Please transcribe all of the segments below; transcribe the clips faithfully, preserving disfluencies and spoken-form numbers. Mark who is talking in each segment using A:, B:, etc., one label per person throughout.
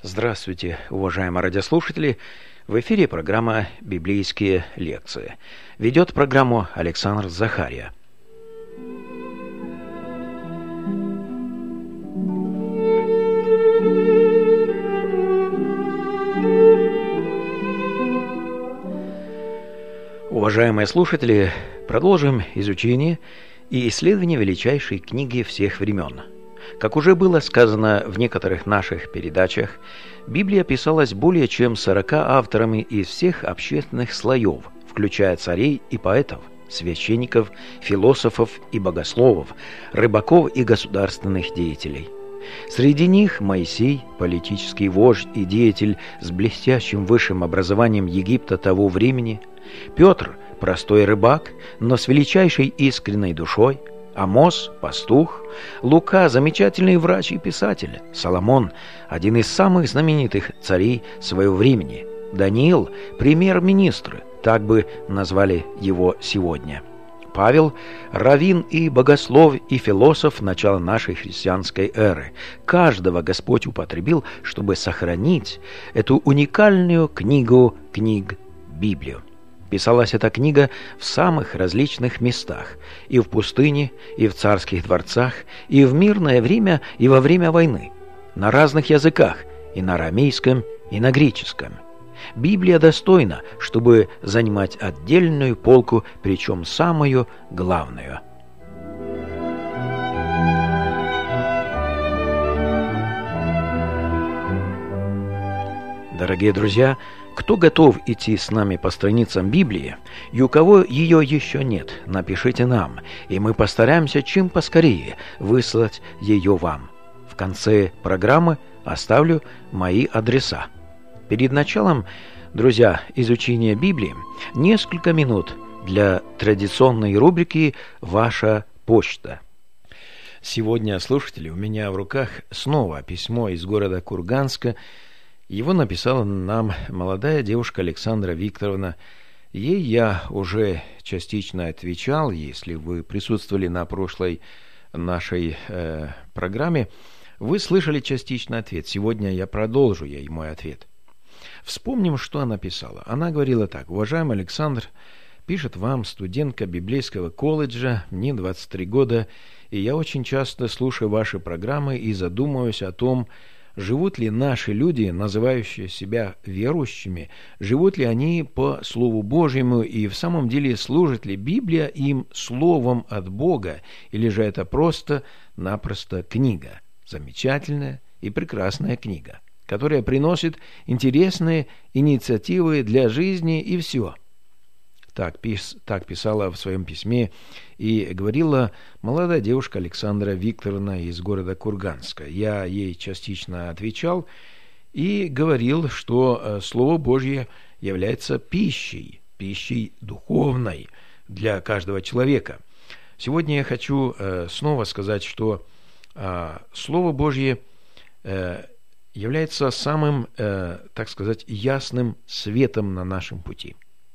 A: Здравствуйте, уважаемые радиослушатели! В эфире программа «Библейские лекции». Ведет программу Александр Захария. Уважаемые слушатели, продолжим изучение и исследование величайшей книги всех времен. Как уже было сказано в некоторых наших передачах, Библия писалась более чем сорока авторами из всех общественных слоев, включая царей и поэтов, священников, философов и богословов, рыбаков и государственных деятелей. Среди них Моисей, политический вождь и деятель с блестящим высшим образованием Египта того времени, Петр, простой рыбак, но с величайшей искренней душой, Амос – пастух, Лука – замечательный врач и писатель, Соломон – один из самых знаменитых царей своего времени, Даниил – премьер-министр, так бы назвали его сегодня, Павел – раввин и богослов и философ начала нашей христианской эры. Каждого Господь употребил, чтобы сохранить эту уникальную книгу книг Библию. Писалась эта книга в самых различных местах, и в пустыне, и в царских дворцах, и в мирное время, и во время войны, на разных языках, и на арамейском, и на греческом. Библия достойна, чтобы занимать отдельную полку, причем самую главную. Дорогие друзья, кто готов идти с нами по страницам Библии, и у кого ее еще нет, напишите нам, и мы постараемся чем поскорее выслать ее вам. В конце программы оставлю мои адреса. Перед началом, друзья, изучения Библии, несколько минут для традиционной рубрики «Ваша почта». Сегодня, слушатели, у меня в руках снова письмо из города Курганска. Его написала нам молодая девушка Александра Викторовна. Ей я уже частично отвечал, если вы присутствовали на прошлой нашей э, программе. Вы слышали частично ответ. Сегодня я продолжу ей мой ответ. Вспомним, что она писала. Она говорила так: «Уважаемый Александр, пишет вам студентка библейского колледжа, мне двадцать три года, и я очень часто слушаю ваши программы и задумываюсь о том, живут ли наши люди, называющие себя верующими, живут ли они по Слову Божьему, и в самом деле служит ли Библия им словом от Бога, или же это просто-напросто книга, замечательная и прекрасная книга, которая приносит интересные инициативы для жизни и все». Так, пис, так писала в своем письме и говорила молодая девушка Александра Викторовна из города Курганска. Я ей частично отвечал и говорил, что Слово Божье является пищей, пищей духовной для каждого человека. Сегодня я хочу снова сказать, что Слово Божье является самым, так сказать, ясным светом на нашем пути.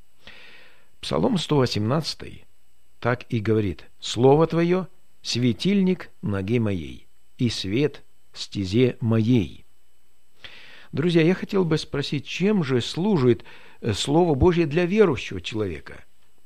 A: Псалом сто восемнадцатый так и говорит: «Слово Твое – светильник ноге моей, и свет стезе моей». Друзья, я хотел бы спросить, чем же служит Слово Божье для верующего человека?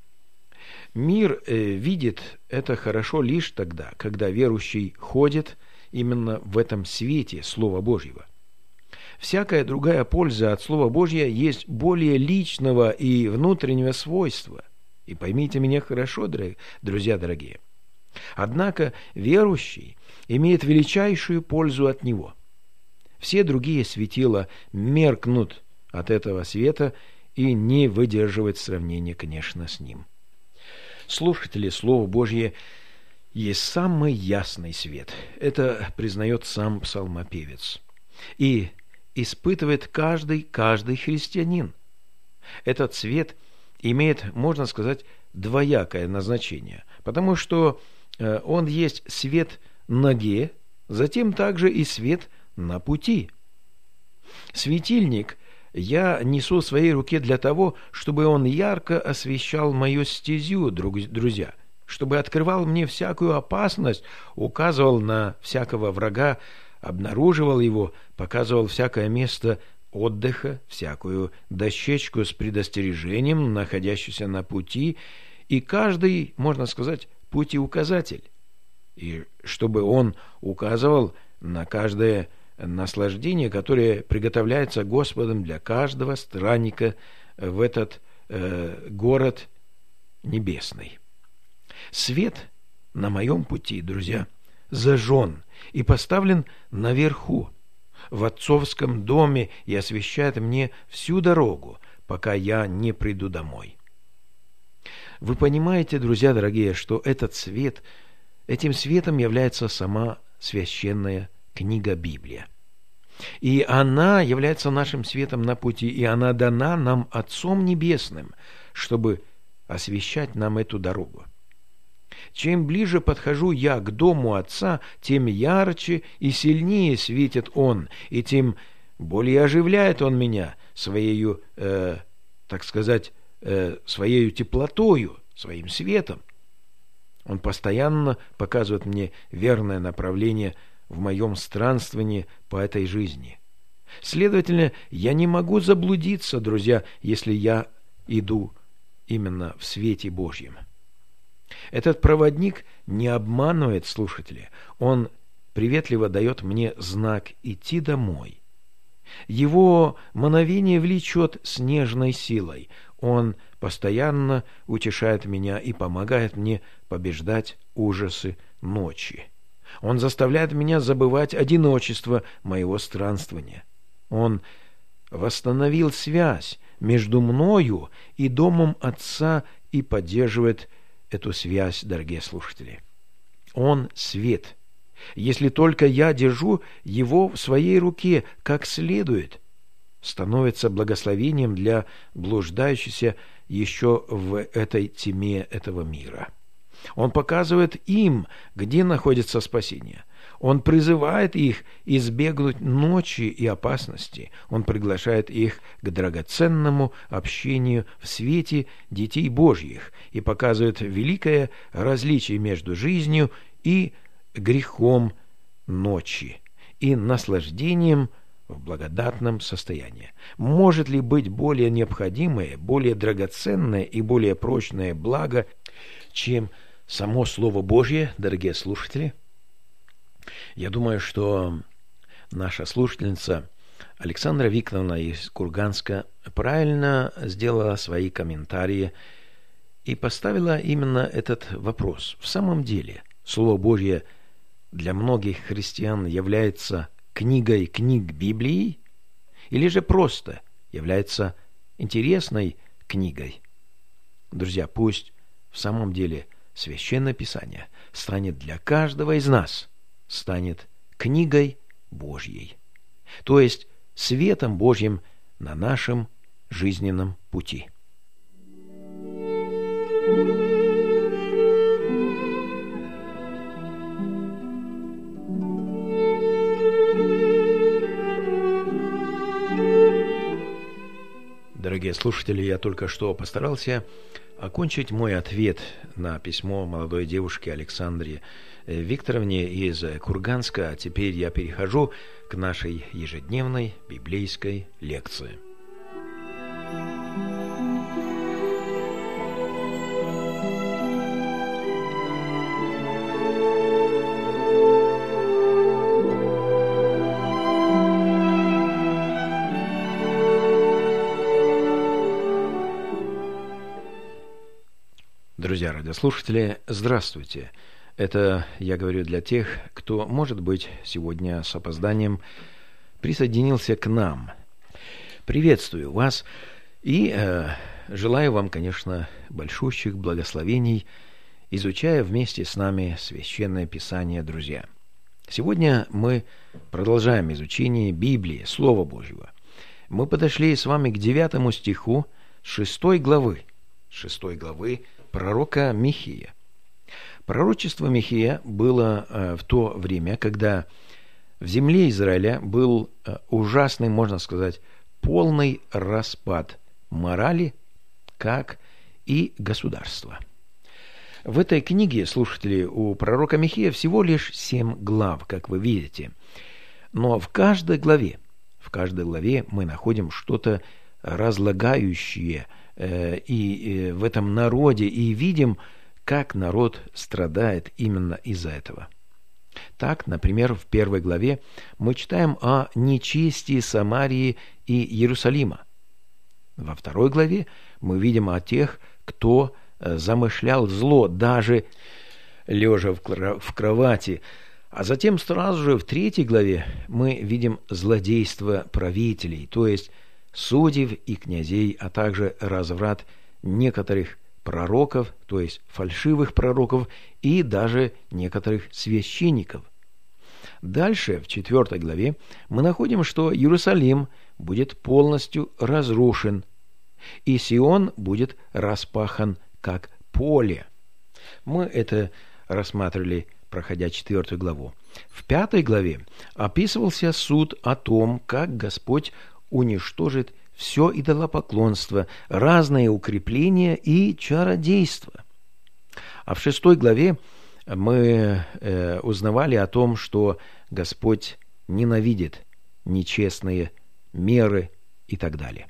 A: Мир э, видит это хорошо лишь тогда, когда верующий ходит именно в этом свете Слова Божьего. Всякая другая польза от Слова Божьего есть более личного и внутреннего свойства. И поймите меня хорошо, друзья дорогие. Однако верующий имеет величайшую пользу от него. Все другие светила меркнут от этого света и не выдерживают сравнения, конечно, с ним. Слушатели, Слово Божье есть самый ясный свет. Это признает сам псалмопевец. И испытывает каждый, каждый христианин. Этот свет имеет, можно сказать, двоякое назначение, потому что э, он есть свет ноге, затем также и свет на пути. Светильник я несу в своей руке для того, чтобы он ярко освещал мою стезю, друзья, чтобы открывал мне всякую опасность, указывал на всякого врага, обнаруживал его, показывал всякое место отдыха, всякую дощечку с предостережением, находящуюся на пути, и каждый, можно сказать, путеуказатель. И чтобы он указывал на каждое наслаждение, которое приготовляется Господом для каждого странника в этот э, город небесный. Свет на моем пути, друзья, зажжен и поставлен наверху, в отцовском доме, и освещает мне всю дорогу, пока я не приду домой. Вы понимаете, друзья дорогие, что этот свет, этим светом является сама священная книга Библия. И она является нашим светом на пути, и она дана нам Отцом Небесным, чтобы освещать нам эту дорогу. Чем ближе подхожу я к дому Отца, тем ярче и сильнее светит Он, и тем более оживляет Он меня своей, э, так сказать, э, своей теплотою, своим светом. Он постоянно показывает мне верное направление в моем странствовании по этой жизни. Следовательно, я не могу заблудиться, друзья, если я иду именно в свете Божьем. Этот проводник не обманывает слушателя. Он приветливо дает мне знак идти домой. Его мановение влечет с нежной силой. Он постоянно утешает меня и помогает мне побеждать ужасы ночи. Он заставляет меня забывать одиночество моего странствования. Он восстановил связь между мною и домом Отца и поддерживает эту связь, дорогие слушатели. Он свет. Если только я держу его в своей руке как следует, становится благословением для блуждающихся еще в этой тьме этого мира. Он показывает им, где находится спасение. Он призывает их избегнуть ночи и опасности. Он приглашает их к драгоценному общению в свете детей Божьих и показывает великое различие между жизнью и грехом ночи и наслаждением в благодатном состоянии. Может ли быть более необходимое, более драгоценное и более прочное благо, чем само Слово Божье, дорогие слушатели? Я думаю, что наша слушательница Александра Викторовна из Курганска правильно сделала свои комментарии и поставила именно этот вопрос. В самом деле, Слово Божье для многих христиан является книгой книг Библии или же просто является интересной книгой? Друзья, пусть в самом деле Священное Писание станет для каждого из нас, станет книгой Божьей, то есть светом Божьим на нашем жизненном пути. Дорогие слушатели, я только что постарался окончить мой ответ на письмо молодой девушке Александре Викторовне из Курганска. А теперь я перехожу к нашей ежедневной библейской лекции. Друзья радиослушатели, здравствуйте. Это я говорю для тех, кто, может быть, сегодня с опозданием присоединился к нам. Приветствую вас и э, желаю вам, конечно, большущих благословений, изучая вместе с нами Священное Писание, друзья. Сегодня мы продолжаем изучение Библии, Слова Божьего. Мы подошли с вами к девятому стиху шестой главы, шестой главы пророка Михея. Пророчество Михея было э, в то время, когда в земле Израиля был э, ужасный, можно сказать, полный распад морали, как и государства. В этой книге, слушатели, у пророка Михея всего лишь семь глав, как вы видите. Но в каждой главе, в каждой главе мы находим что-то разлагающее э, и э, в этом народе, и видим, как народ страдает именно из-за этого. Так, например, в первой главе мы читаем о нечестии Самарии и Иерусалима. Во второй главе мы видим о тех, кто замышлял зло, даже лежа в кровати. А затем сразу же в третьей главе мы видим злодейство правителей, то есть судей и князей, а также разврат некоторых пророков, то есть фальшивых пророков, и даже некоторых священников. Дальше, в четвертой главе, мы находим, что Иерусалим будет полностью разрушен, и Сион будет распахан, как поле. Мы это рассматривали, проходя четвертую главу. В пятой главе описывался суд о том, как Господь уничтожит все идолопоклонство, разные укрепления и чародейство. А в шестой главе мы э, узнавали о том, что Господь ненавидит нечестные меры и так далее.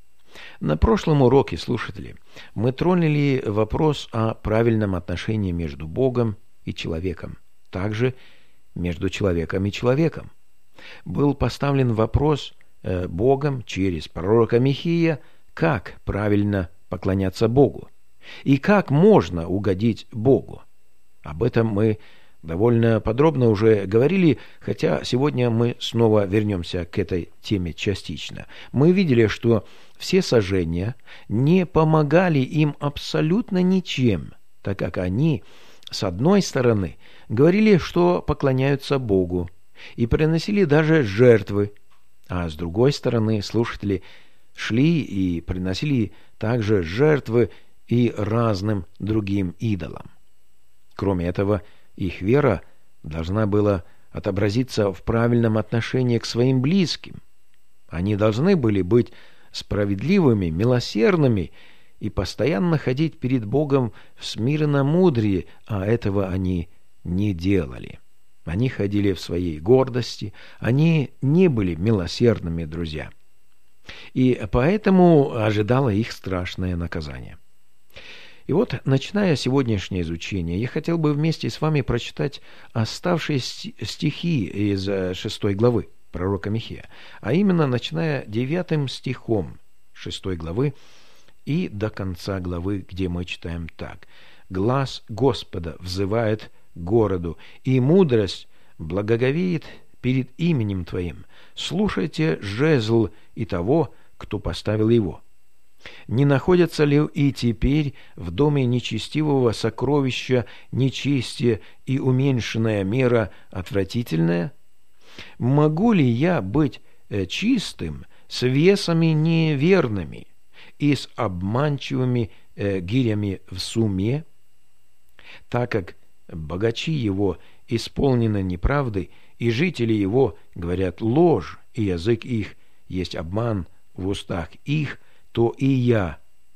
A: На прошлом уроке, слушатели, мы тронули вопрос о правильном отношении между Богом и человеком, также между человеком и человеком. Был поставлен вопрос э, Богом через пророка Михея, как правильно поклоняться Богу и как можно угодить Богу. Об этом мы довольно подробно уже говорили, хотя сегодня мы снова вернемся к этой теме частично. Мы видели, что все сожжения не помогали им абсолютно ничем, так как они, с одной стороны, говорили, что поклоняются Богу, и приносили даже жертвы, а с другой стороны, слушатели шли и приносили также жертвы и разным другим идолам. Кроме этого, их вера должна была отобразиться в правильном отношении к своим близким. Они должны были быть справедливыми, милосердными и постоянно ходить перед Богом в смиренно-мудрии, а этого они не делали. Они ходили в своей гордости, они не были милосердными, друзья. И поэтому ожидало их страшное наказание. И вот, начиная сегодняшнее изучение, я хотел бы вместе с вами прочитать оставшиеся стихи из шестой главы пророка Михея, а именно начиная девятым стихом шестой главы и до конца главы, где мы читаем так: «Глас Господа взывает городу, и мудрость благоговеет перед именем Твоим. Слушайте жезл и того, кто поставил его. Не находятся ли и теперь в доме нечестивого сокровища нечестие и уменьшенная мера отвратительная? Могу ли я быть чистым с весами неверными и с обманчивыми гирями в сумме? Так как богачи его исполнены неправдой, и жители его говорят ложь, и язык их есть обман в устах их, то и я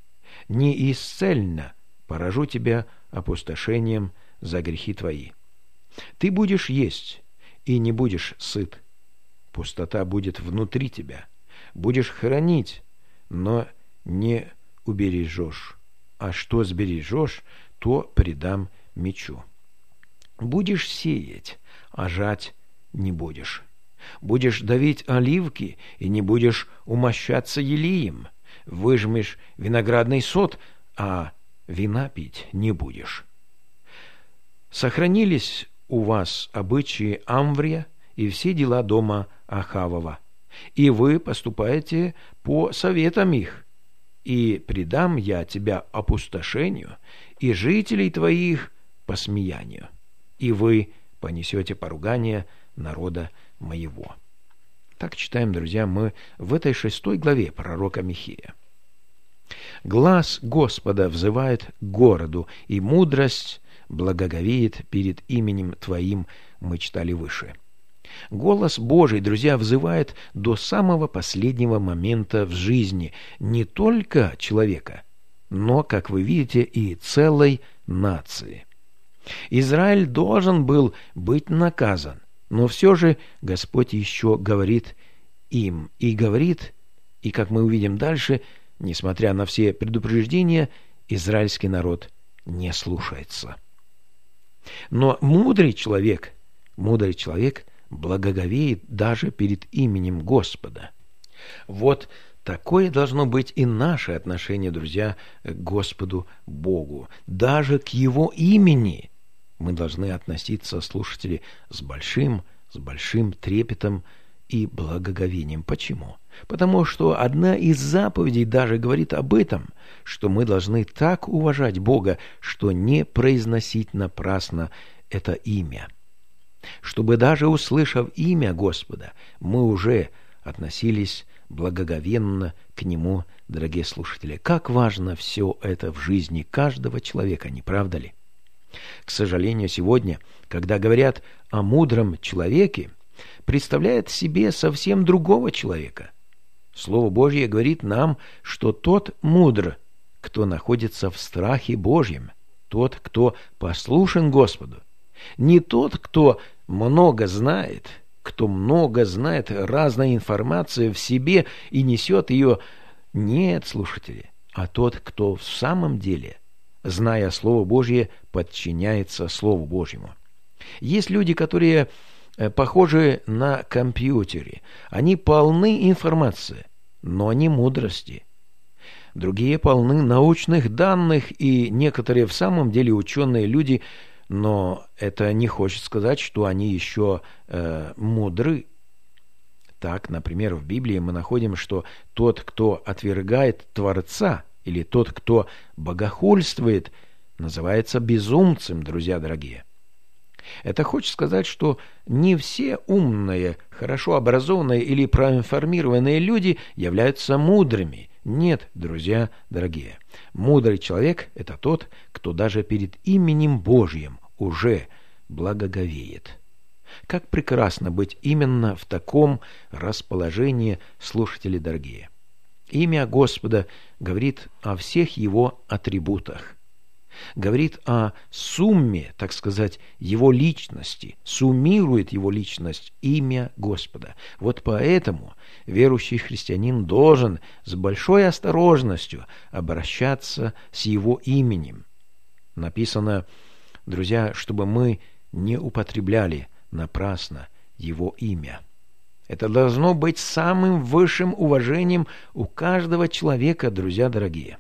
A: неисцельно поражу тебя опустошением за грехи твои. Ты будешь есть, и не будешь сыт. Пустота будет внутри тебя. Будешь хранить, но не убережешь. А что сбережешь, то предам мечу. Будешь сеять, а жать не будешь. Будешь давить оливки, и не будешь умощаться елеем. Выжмешь виноградный сок, а вина пить не будешь. Сохранились у вас обычаи Амврия и все дела дома Ахавова, и вы поступаете по советам их. И предам я тебя опустошению, и жителей твоих посмеянию, и вы понесете поругание народа моего». Так читаем, друзья, мы в этой шестой главе пророка Михея. «Глас Господа взывает к городу, и мудрость благоговеет перед именем Твоим», мы читали выше. Голос Божий, друзья, взывает до самого последнего момента в жизни не только человека, но, как вы видите, и целой нации. Израиль должен был быть наказан, Но все же Господь еще говорит им. И говорит, и как мы увидим дальше, несмотря на все предупреждения, израильский народ не слушается. Но мудрый человек, мудрый человек благоговеет даже перед именем Господа. Вот такое должно быть и наше отношение, друзья, к Господу Богу. Даже к Его имени мы должны относиться, слушатели, с большим, с большим трепетом и благоговением. Почему? Потому что одна из заповедей даже говорит об этом, что мы должны так уважать Бога, что не произносить напрасно это имя. Чтобы даже услышав имя Господа, мы уже относились благоговенно к Нему, дорогие слушатели. Как важно все это в жизни каждого человека, не правда ли? К сожалению, сегодня, когда говорят о мудром человеке, представляет себе совсем другого человека. Слово Божье говорит нам, что тот мудр, кто находится в страхе Божьем, тот, кто послушен Господу, не тот, кто много знает, кто много знает разной информации в себе и несет ее, нет, слушатели, а тот, кто в самом деле, зная Слово Божье, подчиняется Слову Божьему. Есть люди, которые похожи на компьютере. Они полны информации, но не мудрости. Другие полны научных данных, и некоторые в самом деле ученые люди, но это не хочет сказать, что они еще э, мудры. Так, например, в Библии мы находим, что тот, кто отвергает Творца, или тот, кто богохульствует, называется безумцем, друзья дорогие. Это хочет сказать, что не все умные, хорошо образованные или проинформированные люди являются мудрыми. Нет, друзья дорогие. Мудрый человек – это тот, кто даже перед именем Божьим уже благоговеет. Как прекрасно быть именно в таком расположении, слушатели дорогие. Имя Господа говорит о всех Его атрибутах. Говорит о сумме, так сказать, Его личности, суммирует Его личность, имя Господа. Вот поэтому верующий христианин должен с большой осторожностью обращаться с Его именем. Написано, друзья, чтобы мы не употребляли напрасно Его имя. Это должно быть самым высшим уважением у каждого человека, друзья дорогие.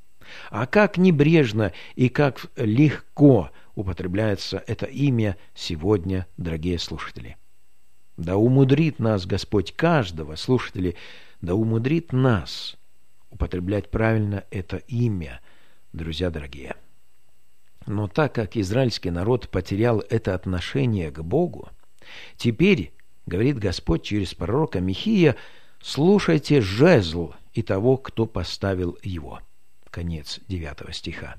A: А как небрежно и как легко употребляется это имя сегодня, дорогие слушатели. Да умудрит нас Господь каждого, слушатели, да умудрит нас употреблять правильно это имя, друзья дорогие. Но так как израильский народ потерял это отношение к Богу, теперь, говорит Господь через пророка Михея, слушайте жезл и того, кто поставил его. Конец девятого стиха.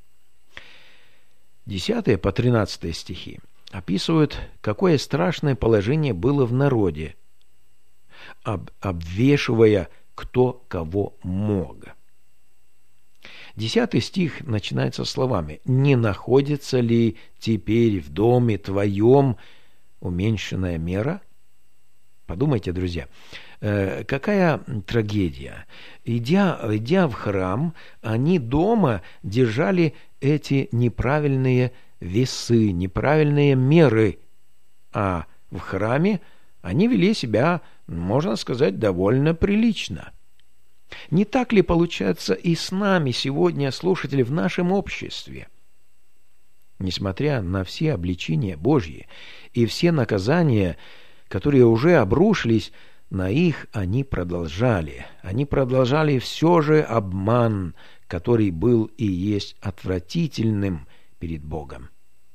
A: десятый по тринадцатый стихи описывают, какое страшное положение было в народе, об, обвешивая кто кого мог. Десятый стих начинается словами: «Не находится ли теперь в доме твоем уменьшенная мера?» Подумайте, друзья, э, какая трагедия. Идя, идя в храм, они дома держали эти неправильные весы, неправильные меры, а в храме они вели себя, можно сказать, довольно прилично. Не так ли получается и с нами сегодня, слушатели, в нашем обществе? Несмотря на все обличения Божьи и все наказания, которые уже обрушились на их, они продолжали. Они продолжали все же обман, который был и есть отвратительным перед Богом.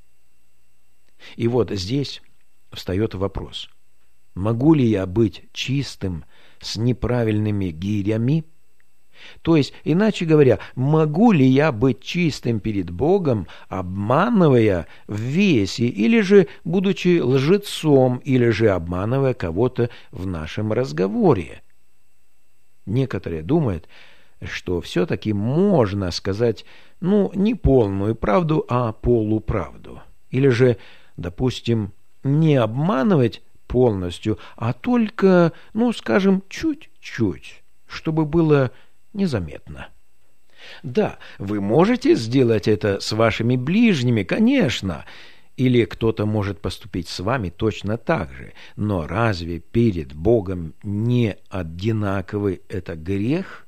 A: И вот здесь встает вопрос: могу ли я быть чистым с неправильными гирями? То есть, иначе говоря, могу ли я быть чистым перед Богом, обманывая в весе, или же будучи лжецом, или же обманывая кого-то в нашем разговоре? Некоторые думают, что все-таки можно сказать, ну, не полную правду, а полуправду. Или же, допустим, не обманывать полностью, а только, ну, скажем, чуть-чуть, чтобы было незаметно. Да, вы можете сделать это с вашими ближними, конечно, или кто-то может поступить с вами точно так же, но разве перед Богом не одинаковый это грех?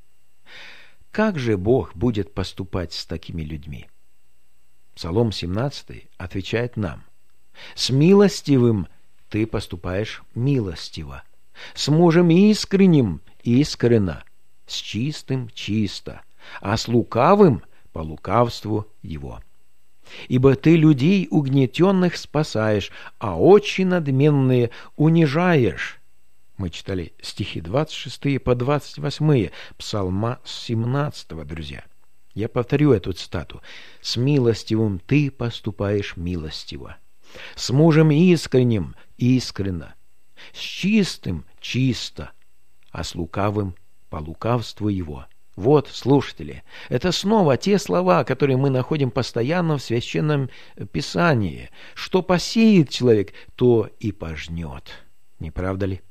A: Как же Бог будет поступать с такими людьми? Псалом семнадцатый отвечает нам: «С милостивым ты поступаешь милостиво, с мужем искренним искренно, с чистым чисто, а с лукавым по лукавству его. Ибо ты людей угнетенных спасаешь, а очи надменные унижаешь». Мы читали стихи двадцать шестые по двадцать восьмые Псалма семнадцатого, друзья. Я повторю эту цитату. «С милостивым ты поступаешь милостиво, с мужем искренним искренно, с чистым чисто, а с лукавым по лукавству его». Вот, слушатели, это снова те слова, которые мы находим постоянно в Священном Писании. Что посеет человек, то и пожнет. Не правда ли?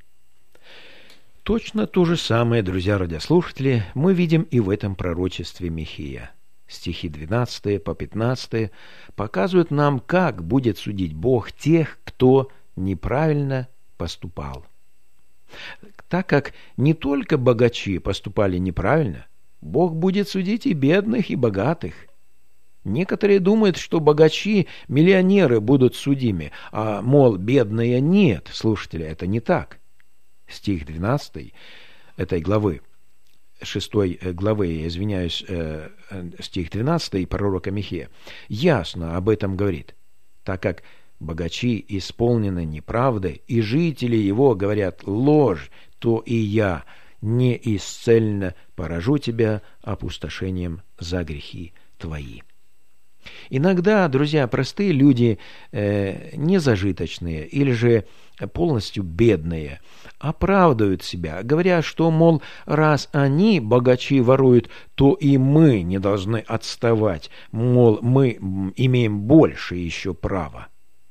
A: Точно то же самое, друзья радиослушатели, мы видим и в этом пророчестве Михея. Стихи двенадцатые по пятнадцатые показывают нам, как будет судить Бог тех, кто неправильно поступал. Так как не только богачи поступали неправильно, Бог будет судить и бедных, и богатых. Некоторые думают, что богачи, миллионеры будут судимы, а, мол, бедные нет. Слушатели, это не так. Стих двенадцатый этой главы, шестой главы, я извиняюсь, э, стих двенадцатый пророка Михея, ясно об этом говорит. Так как богачи исполнены неправдой, и жители его говорят ложь, то и я неисцельно поражу тебя опустошением за грехи твои. Иногда, друзья, простые люди, э, незажиточные или же полностью бедные, оправдывают себя, говоря, что, мол, раз они, богачи, воруют, то и мы не должны отставать, мол, мы имеем больше еще права.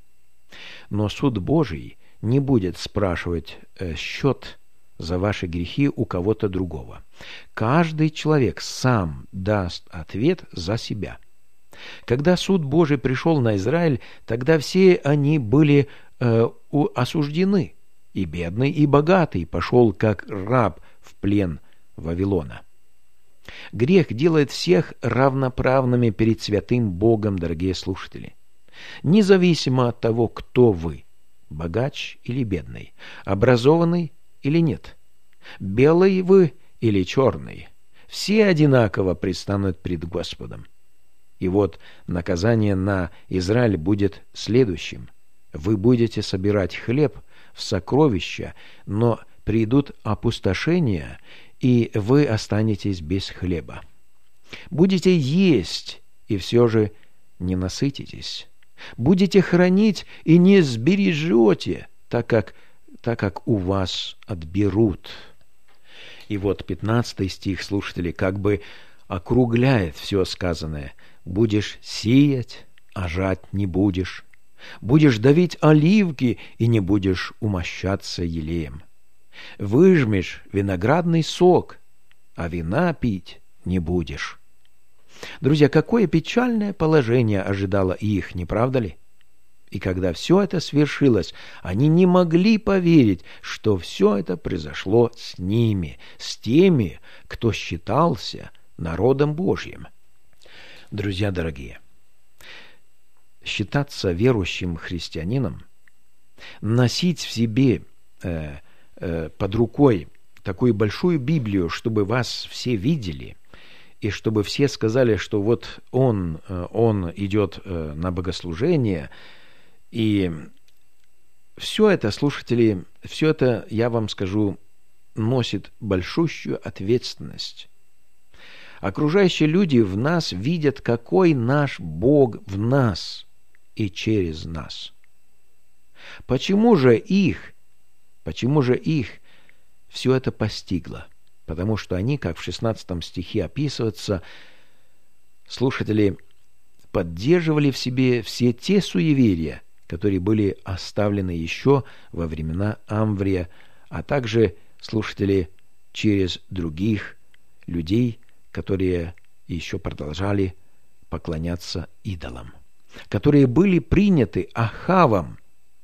A: Но суд Божий не будет спрашивать э, счет за ваши грехи у кого-то другого. Каждый человек сам даст ответ за себя. Когда суд Божий пришел на Израиль, тогда все они были э, осуждены, и бедный, и богатый пошел как раб в плен Вавилона. Грех делает всех равноправными перед святым Богом, дорогие слушатели. Независимо от того, кто вы, богач или бедный, образованный или нет, белый вы или черный, все одинаково предстанут пред Господом. И вот наказание на Израиль будет следующим. Вы будете собирать хлеб в сокровища, но придут опустошения, и вы останетесь без хлеба. Будете есть, и все же не насытитесь. Будете хранить, и не сбережете, так как, так как у вас отберут. И вот пятнадцатый стих, слушатели, как бы округляет все сказанное. Будешь сеять, а жать не будешь. Будешь давить оливки, и не будешь умощаться елеем. Выжмешь виноградный сок, а вина пить не будешь. Друзья, какое печальное положение ожидало их, не правда ли? И когда все это свершилось, они не могли поверить, что все это произошло с ними, с теми, кто считался народом Божьим. Друзья дорогие, считаться верующим христианином, носить в себе э, э, под рукой такую большую Библию, чтобы вас все видели, и чтобы все сказали, что вот он, он идет на богослужение, и все это, слушатели, все это, я вам скажу, носит большущую ответственность. Окружающие люди в нас видят, какой наш Бог в нас и через нас. Почему же их, почему же их все это постигло? Потому что они, как в шестнадцатом стихе описывается, слушатели, поддерживали в себе все те суеверия, которые были оставлены еще во времена Амврия, а также, слушатели, через других людей, которые еще продолжали поклоняться идолам, которые были приняты Ахавом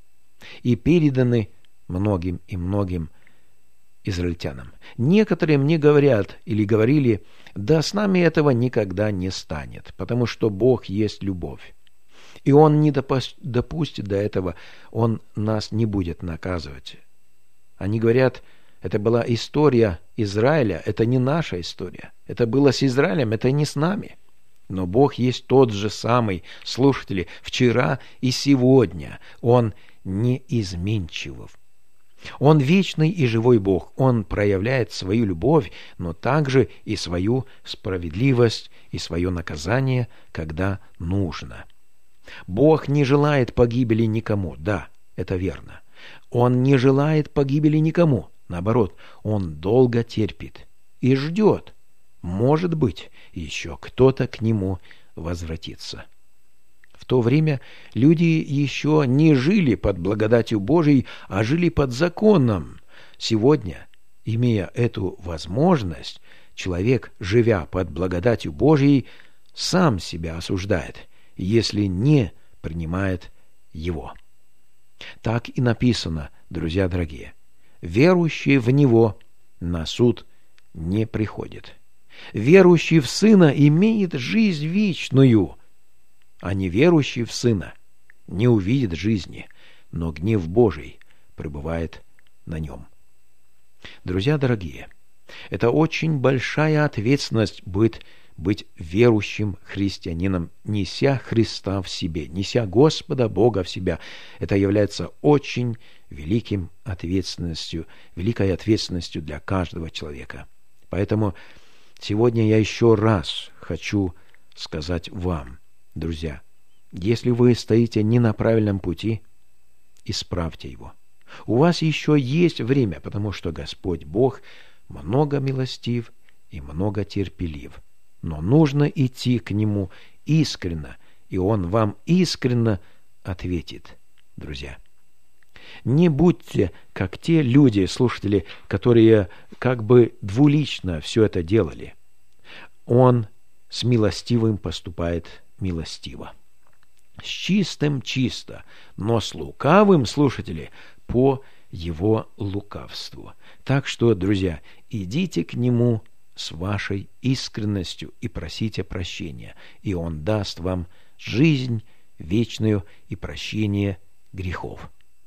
A: и переданы многим и многим израильтянам. Некоторые мне говорят или говорили: да с нами этого никогда не станет, потому что Бог есть любовь, и Он не допустит до этого, Он нас не будет наказывать. Они говорят: это была история Израиля, это не наша история. Это было с Израилем, это не с нами. Но Бог есть тот же самый, слушатели, вчера и сегодня. Он неизменчив. Он вечный и живой Бог. Он проявляет свою любовь, но также и свою справедливость и свое наказание, когда нужно. Бог не желает погибели никому. Да, это верно. Он не желает погибели никому. Наоборот, Он долго терпит и ждет. Может быть, еще кто-то к Нему возвратится. В то время люди еще не жили под благодатью Божией, а жили под законом. Сегодня, имея эту возможность, человек, живя под благодатью Божией, сам себя осуждает, если не принимает его. Так и написано, друзья дорогие: верующий в Него на суд не приходит. Верующий в Сына имеет жизнь вечную, а неверующий в Сына не увидит жизни, но гнев Божий пребывает на нем. Друзья дорогие, это очень большая ответственность быть, быть верующим христианином, неся Христа в себе, неся Господа Бога в себя. Это является очень великим ответственностью, великой ответственностью для каждого человека. Поэтому сегодня я еще раз хочу сказать вам, друзья, если вы стоите не на правильном пути, исправьте его. У вас еще есть время, потому что Господь Бог много милостив и много терпелив. Но нужно идти к Нему искренно, и Он вам искренно ответит, друзья. Не будьте как те люди, слушатели, которые как бы двулично все это делали. Он с милостивым поступает милостиво, с чистым чисто, но с лукавым, слушатели, по его лукавству. Так что, друзья, идите к Нему с вашей искренностью и просите прощения, и Он даст вам жизнь вечную и прощение грехов.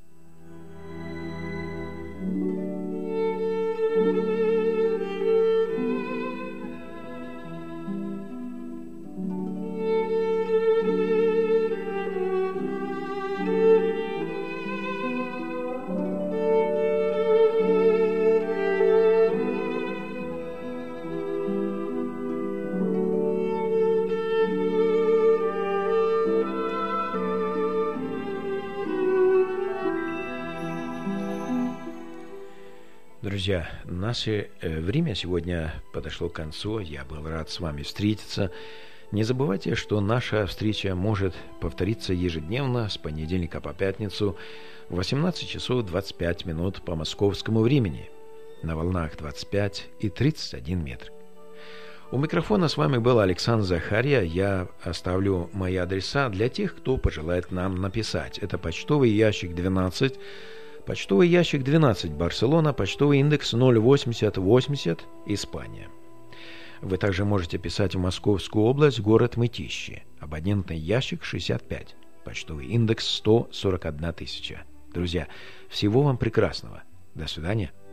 A: Друзья, наше время сегодня подошло к концу. Я был рад с вами встретиться. Не забывайте, что наша встреча может повториться ежедневно с понедельника по пятницу в восемнадцать часов двадцать пять минут по московскому времени на волнах двадцать пять и тридцать один метр. У микрофона с вами был Александр Захарья. Я оставлю мои адреса для тех, кто пожелает нам написать. Это почтовый ящик двенадцать, почтовый ящик двенадцать, Барселона, почтовый индекс ноль восемьдесят восемьдесят, Испания. Вы также можете писать в Московскую область, город Мытищи, абонентный ящик шестьдесят пять, почтовый индекс сто сорок одна тысяча. Друзья, всего вам прекрасного. До свидания.